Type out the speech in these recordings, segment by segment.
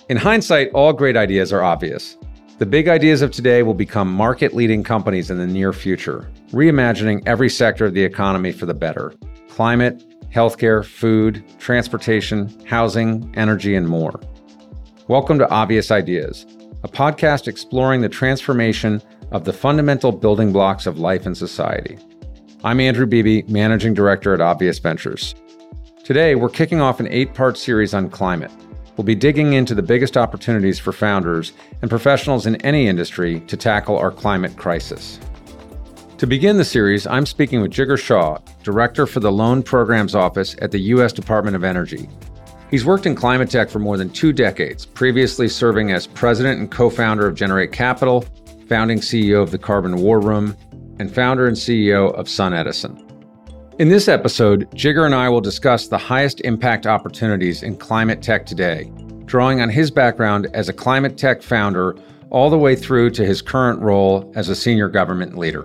In hindsight, all great ideas are obvious. The big ideas of today will become market-leading companies in the near future, reimagining every sector of the economy for the better. Climate, healthcare, food, transportation, housing, energy, and more. Welcome to Obvious Ideas, a podcast exploring the transformation of the fundamental building blocks of life and society. I'm Andrew Beebe, Managing Director at Obvious Ventures. Today, we're kicking off an 8-part series on climate. We'll be digging into the biggest opportunities for founders and professionals in any industry to tackle our climate crisis. To begin the series, I'm speaking with Jigar Shah, Director for the Loan Programs Office at the U.S. Department of Energy. He's worked in climate tech for more than 2 decades, previously serving as president and co-founder of Generate Capital, founding CEO of the Carbon War Room, and founder and CEO of SunEdison. In this episode, Jigar and I will discuss the highest impact opportunities in climate tech today, drawing on his background as a climate tech founder all the way through to his current role as a senior government leader.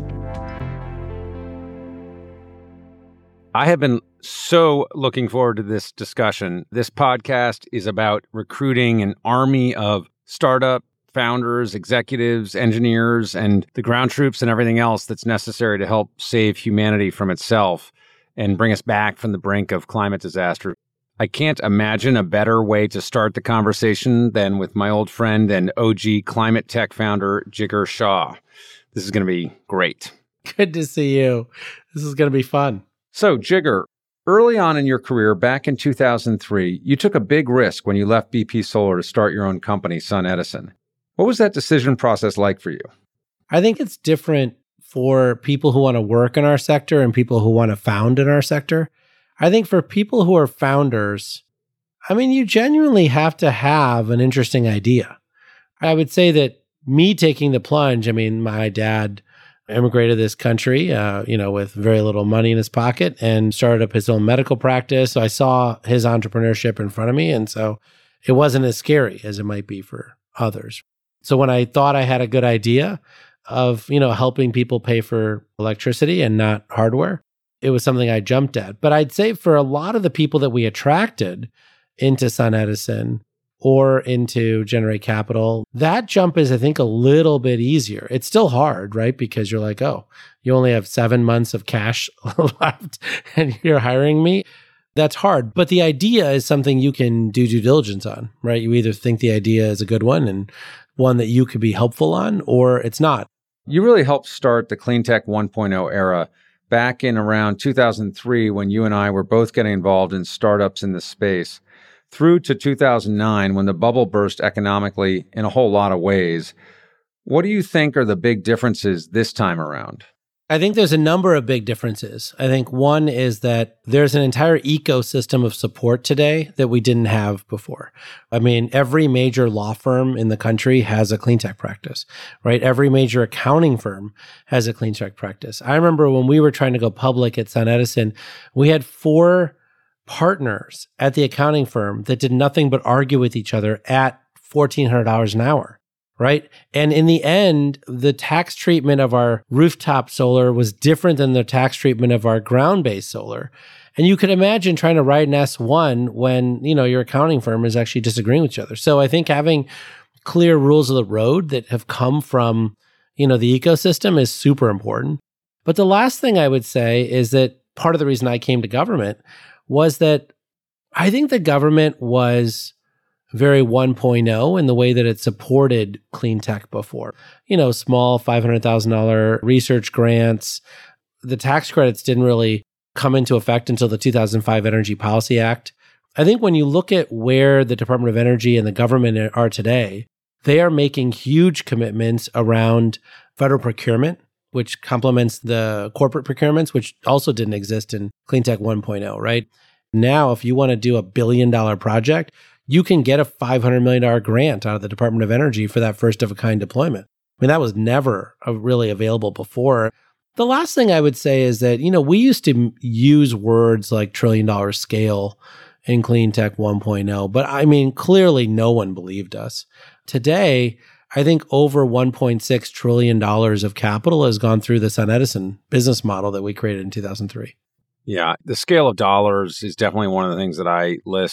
I have been so looking forward to this discussion. This podcast is about recruiting an army of startup founders, executives, engineers, and the ground troops and everything else that's necessary to help save humanity from itself and bring us back from the brink of climate disaster. I can't imagine a better way to start the conversation than with my old friend and OG climate tech founder, Jigar Shah. This is going to be great. Good to see you. This is going to be fun. So, Jigar, early on in your career, back in 2003, you took a big risk when you left BP Solar to start your own company, SunEdison. What was that decision process like for you? I think it's different for people who want to work in our sector and people who want to found in our sector. I think for people who are founders, you genuinely have to have an interesting idea. I would say that me taking the plunge, my dad immigrated to this country, with very little money in his pocket and started up his own medical practice. So I saw his entrepreneurship in front of me. And so it wasn't as scary as it might be for others. So when I thought I had a good idea of, helping people pay for electricity and not hardware, it was something I jumped at. But I'd say for a lot of the people that we attracted into SunEdison or into Generate Capital, that jump is, I think, a little bit easier. It's still hard, right? Because you're like, oh, you only have 7 months of cash left and you're hiring me. That's hard. But the idea is something you can do due diligence on, right? You either think the idea is a good one and one that you could be helpful on, or it's not. You really helped start the Clean Tech 1.0 era back in around 2003 when you and I were both getting involved in startups in this space, through to 2009 when the bubble burst economically in a whole lot of ways. What do you think are the big differences this time around? I think there's a number of big differences. I think one is that there's an entire ecosystem of support today that we didn't have before. Every major law firm in the country has a clean tech practice, right? Every major accounting firm has a clean tech practice. I remember when we were trying to go public at SunEdison, we had 4 partners at the accounting firm that did nothing but argue with each other at $1,400 an hour. Right. And in the end, the tax treatment of our rooftop solar was different than the tax treatment of our ground-based solar. And you could imagine trying to write an S1 when, your accounting firm is actually disagreeing with each other. So I think having clear rules of the road that have come from, the ecosystem is super important. But the last thing I would say is that part of the reason I came to government was that I think the government was very 1.0 in the way that it supported clean tech before. Small $500,000 research grants. The tax credits didn't really come into effect until the 2005 Energy Policy Act. I think when you look at where the Department of Energy and the government are today, they are making huge commitments around federal procurement, which complements the corporate procurements, which also didn't exist in Clean Tech 1.0, right? Now, if you want to do a $1 billion project, you can get a $500 million grant out of the Department of Energy for that first-of-a-kind deployment. That was never really available before. The last thing I would say is that, we used to use words like trillion-dollar scale in Clean Tech 1.0, but clearly no one believed us. Today, I think over $1.6 trillion of capital has gone through the SunEdison business model that we created in 2003. Yeah, the scale of dollars is definitely one of the things that I list.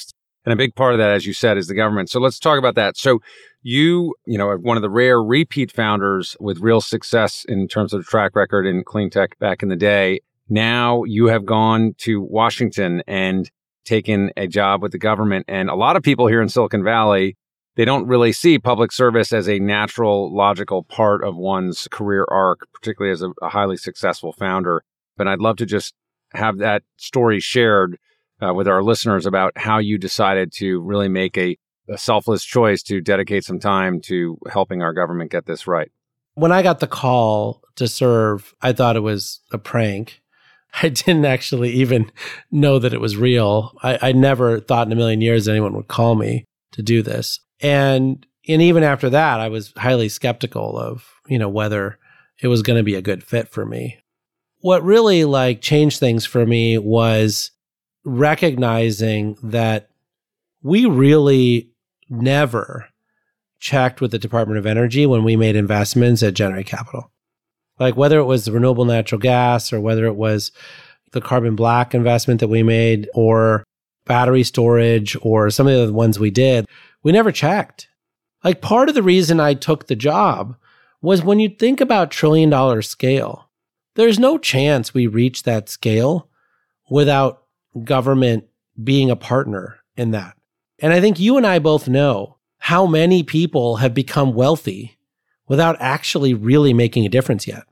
And a big part of that, as you said, is the government. So let's talk about that. So you are one of the rare repeat founders with real success in terms of track record in clean tech back in the day. Now you have gone to Washington and taken a job with the government. And a lot of people here in Silicon Valley, they don't really see public service as a natural, logical part of one's career arc, particularly as a highly successful founder. But I'd love to just have that story shared with our listeners about how you decided to really make a selfless choice to dedicate some time to helping our government get this right. When I got the call to serve, I thought it was a prank. I didn't actually even know that it was real. I never thought in a million years anyone would call me to do this. And even after that, I was highly skeptical of, whether it was going to be a good fit for me. What really changed things for me was recognizing that we really never checked with the Department of Energy when we made investments at Generate Capital. Whether it was the renewable natural gas or whether it was the carbon black investment that we made or battery storage or some of the other ones we did, we never checked. Part of the reason I took the job was when you think about trillion-dollar scale, there's no chance we reach that scale without government being a partner in that. And I think you and I both know how many people have become wealthy without actually really making a difference yet.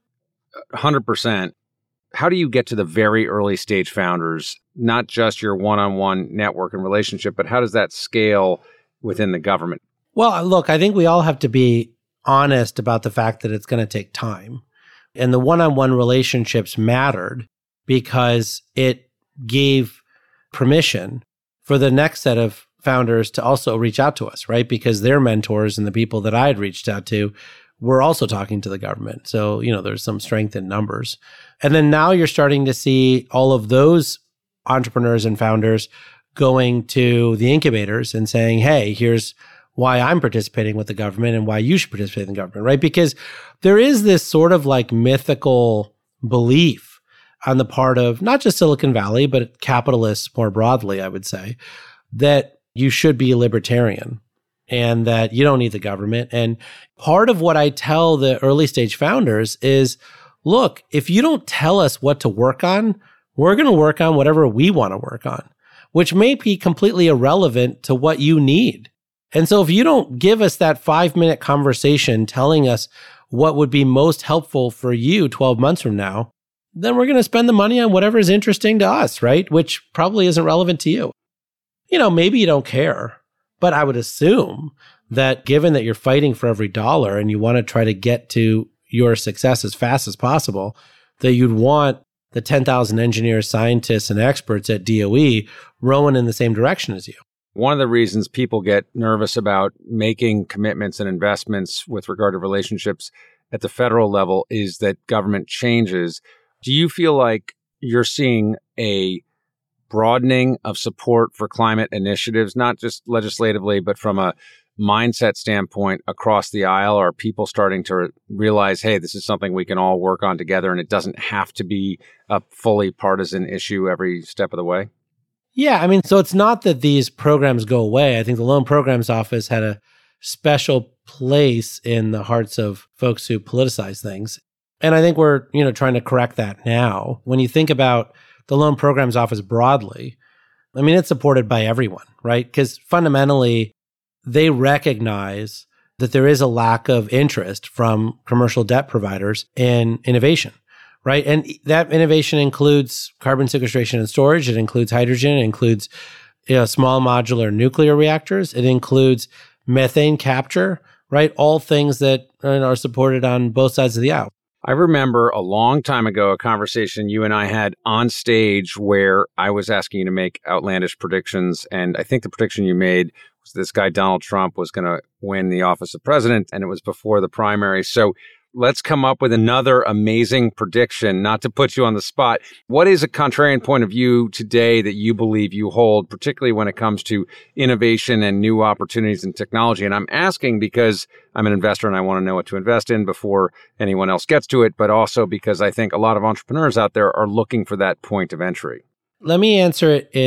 100%. How do you get to the very early stage founders, not just your one-on-one network and relationship, but how does that scale within the government? Well, look, I think we all have to be honest about the fact that it's going to take time. And the one-on-one relationships mattered because it gave permission for the next set of founders to also reach out to us, right? Because their mentors and the people that I had reached out to were also talking to the government. So, there's some strength in numbers. And then now you're starting to see all of those entrepreneurs and founders going to the incubators and saying, hey, here's why I'm participating with the government and why you should participate in the government, right? Because there is this sort of mythical belief on the part of not just Silicon Valley, but capitalists more broadly, I would say, that you should be a libertarian and that you don't need the government. And part of what I tell the early stage founders is, look, if you don't tell us what to work on, we're going to work on whatever we want to work on, which may be completely irrelevant to what you need. And so if you don't give us that 5-minute conversation telling us what would be most helpful for you 12 months from now, then we're going to spend the money on whatever is interesting to us, right? Which probably isn't relevant to you. Maybe you don't care, but I would assume that given that you're fighting for every dollar and you want to try to get to your success as fast as possible, that you'd want the 10,000 engineers, scientists, and experts at DOE rowing in the same direction as you. One of the reasons people get nervous about making commitments and investments with regard to relationships at the federal level is that government changes. Do you feel like you're seeing a broadening of support for climate initiatives, not just legislatively, but from a mindset standpoint across the aisle? Are people starting to realize, hey, this is something we can all work on together and it doesn't have to be a fully partisan issue every step of the way? Yeah, so it's not that these programs go away. I think the Loan Programs Office had a special place in the hearts of folks who politicize things. And I think we're, trying to correct that now. When you think about the Loan Programs Office broadly, it's supported by everyone, right? Because fundamentally, they recognize that there is a lack of interest from commercial debt providers in innovation, right? And that innovation includes carbon sequestration and storage. It includes hydrogen. It includes small modular nuclear reactors. It includes methane capture, right? All things that are supported on both sides of the aisle. I remember a long time ago, a conversation you and I had on stage where I was asking you to make outlandish predictions. And I think the prediction you made was this guy, Donald Trump, was going to win the office of president. And it was before the primary. So let's come up with another amazing prediction, not to put you on the spot. What is a contrarian point of view today that you believe you hold, particularly when it comes to innovation and new opportunities in technology? And I'm asking because I'm an investor and I want to know what to invest in before anyone else gets to it, but also because I think a lot of entrepreneurs out there are looking for that point of entry. Let me answer it in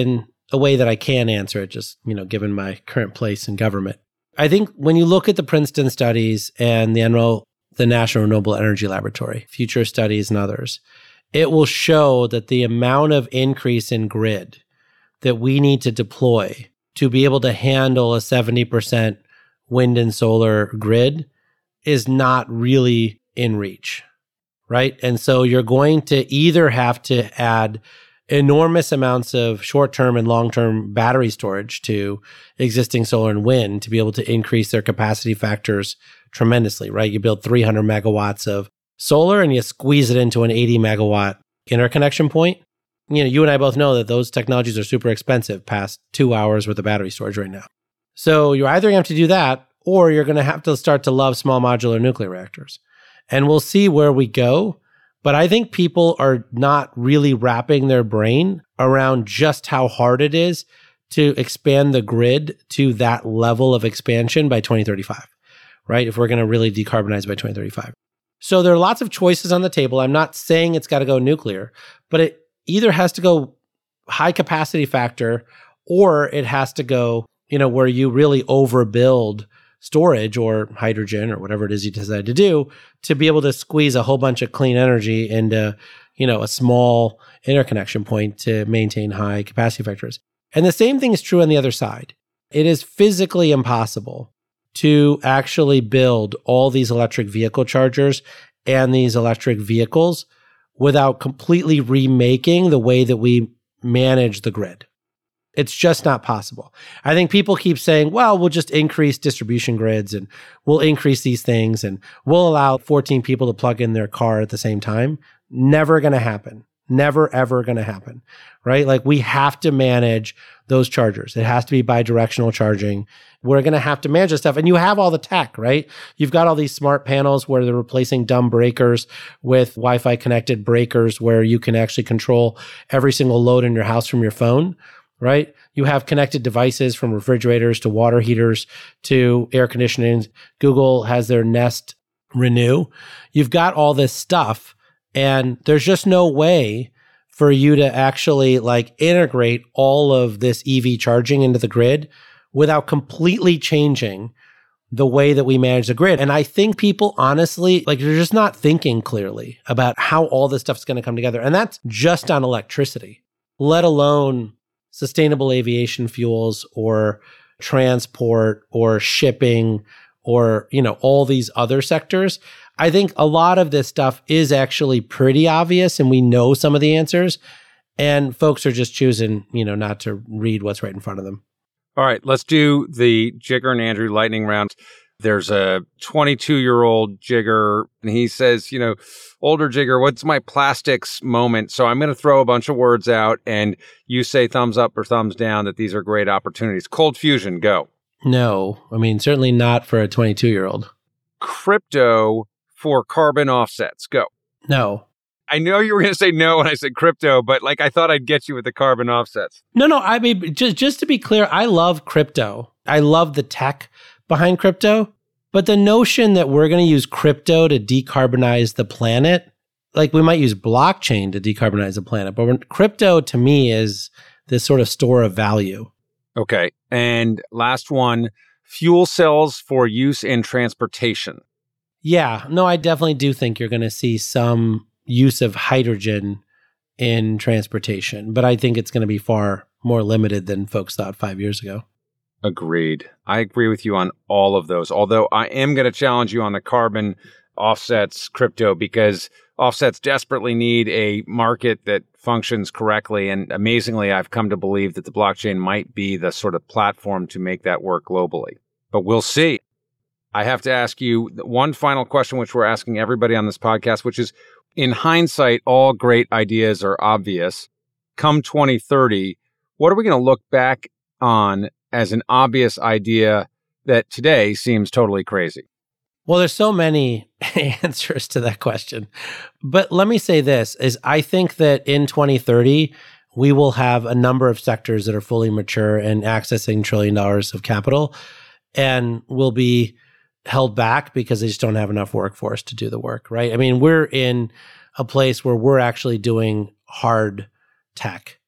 a way that I can answer it, just, given my current place in government. I think when you look at the Princeton studies and the National Renewable Energy Laboratory, future studies and others, it will show that the amount of increase in grid that we need to deploy to be able to handle a 70% wind and solar grid is not really in reach, right? And so you're going to either have to add enormous amounts of short-term and long-term battery storage to existing solar and wind to be able to increase their capacity factors tremendously, right? You build 300 megawatts of solar and you squeeze it into an 80 megawatt interconnection point. You and I both know that those technologies are super expensive past 2 hours worth of battery storage right now. So you're either going to have to do that, or you're going to have to start to love small modular nuclear reactors. And we'll see where we go. But I think people are not really wrapping their brain around just how hard it is to expand the grid to that level of expansion by 2035, right? If we're going to really decarbonize by 2035. So there are lots of choices on the table. I'm not saying it's got to go nuclear, but it either has to go high capacity factor, or it has to go, where you really overbuild storage or hydrogen or whatever it is you decide to do to be able to squeeze a whole bunch of clean energy into, a small interconnection point to maintain high capacity factors. And the same thing is true on the other side. It is physically impossible to actually build all these electric vehicle chargers and these electric vehicles without completely remaking the way that we manage the grid. It's just not possible. I think people keep saying, well, we'll just increase distribution grids and we'll increase these things and we'll allow 14 people to plug in their car at the same time. Never going to happen. Never, ever going to happen, right? Like, we have to manage those chargers. It has to be bi-directional charging. We're going to have to manage this stuff. And you have all the tech, right? You've got all these smart panels where they're replacing dumb breakers with Wi-Fi connected breakers where you can actually control every single load in your house from your phone, right? You have connected devices from refrigerators to water heaters to air conditioning. Google has their Nest Renew. You've got all this stuff. And there's just no way for you to actually integrate all of this EV charging into the grid without completely changing the way that we manage the grid. And I think people honestly, they're just not thinking clearly about how all this stuff is going to come together. And that's just on electricity, let alone sustainable aviation fuels or transport or shipping or, all these other sectors. I think a lot of this stuff is actually pretty obvious and we know some of the answers, and folks are just choosing, not to read what's right in front of them. All right, let's do the Jigar and Andrew lightning round. There's a 22-year-old Jigar, and he says, older Jigar, what's my plastics moment? So I'm going to throw a bunch of words out, and you say thumbs up or thumbs down that these are great opportunities. Cold fusion, go. No, certainly not for a 22-year-old. Crypto for carbon offsets, go. No. I know you were going to say no when I said crypto, but I thought I'd get you with the carbon offsets. No, just to be clear, I love crypto. I love the tech behind crypto, but the notion that we're going to use crypto to decarbonize the planet, we might use blockchain to decarbonize the planet, but crypto to me is this sort of store of value. Okay. And last one, fuel cells for use in transportation. Yeah, no, I definitely do think you're going to see some use of hydrogen in transportation, but I think it's going to be far more limited than folks thought 5 years ago. Agreed. I agree with you on all of those, although I am going to challenge you on the carbon offsets crypto, because offsets desperately need a market that functions correctly. And amazingly, I've come to believe that the blockchain might be the sort of platform to make that work globally. But we'll see. I have to ask you one final question, which we're asking everybody on this podcast, which is, in hindsight, all great ideas are obvious. Come 2030, what are we going to look back on as an obvious idea that today seems totally crazy? Well, there's so many answers to that question. But let me say this, is I think that in 2030, we will have a number of sectors that are fully mature and accessing $1 trillion of capital, and will be held back because they just don't have enough workforce to do the work, right? We're in a place where we're actually doing hard tech,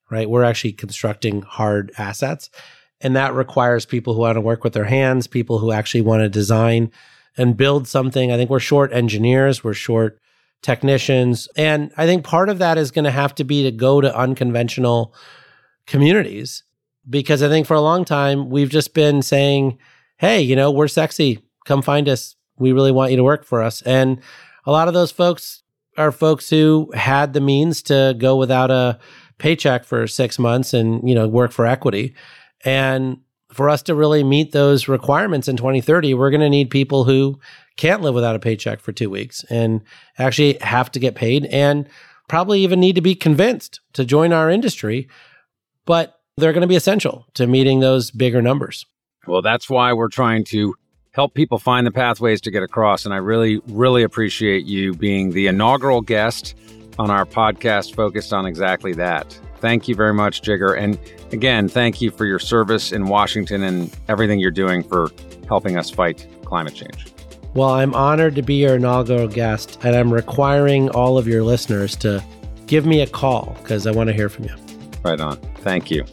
right? We're actually constructing hard assets. And that requires people who want to work with their hands, people who actually want to design and build something. I think we're short engineers, we're short technicians. And I think part of that is going to have to be to go to unconventional communities, because I think for a long time, we've just been saying, hey, we're sexy. Come find us. We really want you to work for us. And a lot of those folks are folks who had the means to go without a paycheck for 6 months and, work for equity. And for us to really meet those requirements in 2030, we're going to need people who can't live without a paycheck for 2 weeks and actually have to get paid and probably even need to be convinced to join our industry. But they're going to be essential to meeting those bigger numbers. Well, that's why we're trying to help people find the pathways to get across. And I really, really appreciate you being the inaugural guest on our podcast focused on exactly that. Thank you very much, Jigar. And again, thank you for your service in Washington and everything you're doing for helping us fight climate change. Well, I'm honored to be your inaugural guest, and I'm requiring all of your listeners to give me a call because I want to hear from you. Right on. Thank you.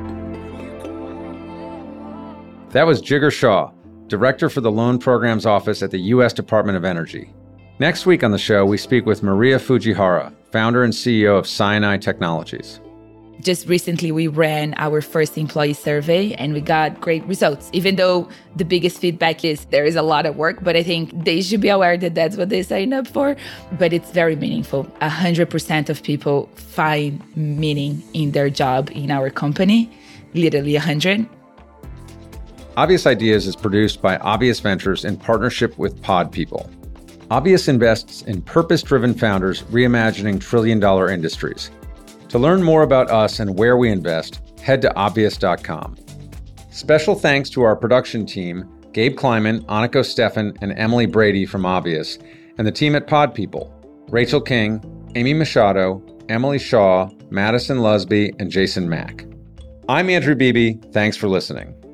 That was Jigar Shah, Director for the Loan Programs Office at the U.S. Department of Energy. Next week on the show, we speak with Maria Fujihara, founder and CEO of Cyanide Technologies. Just recently, we ran our first employee survey and we got great results, even though the biggest feedback is there is a lot of work, but I think they should be aware that that's what they signed up for. But it's very meaningful. 100% of people find meaning in their job in our company, literally 100. Obvious Ideas is produced by Obvious Ventures in partnership with Pod People. Obvious invests in purpose-driven founders reimagining trillion-dollar industries. To learn more about us and where we invest, head to obvious.com. Special thanks to our production team, Gabe Kleiman, Aniko Steffen, and Emily Brady from Obvious, and the team at Pod People, Rachel King, Amy Machado, Emily Shaw, Madison Lusby, and Jason Mack. I'm Andrew Beebe. Thanks for listening.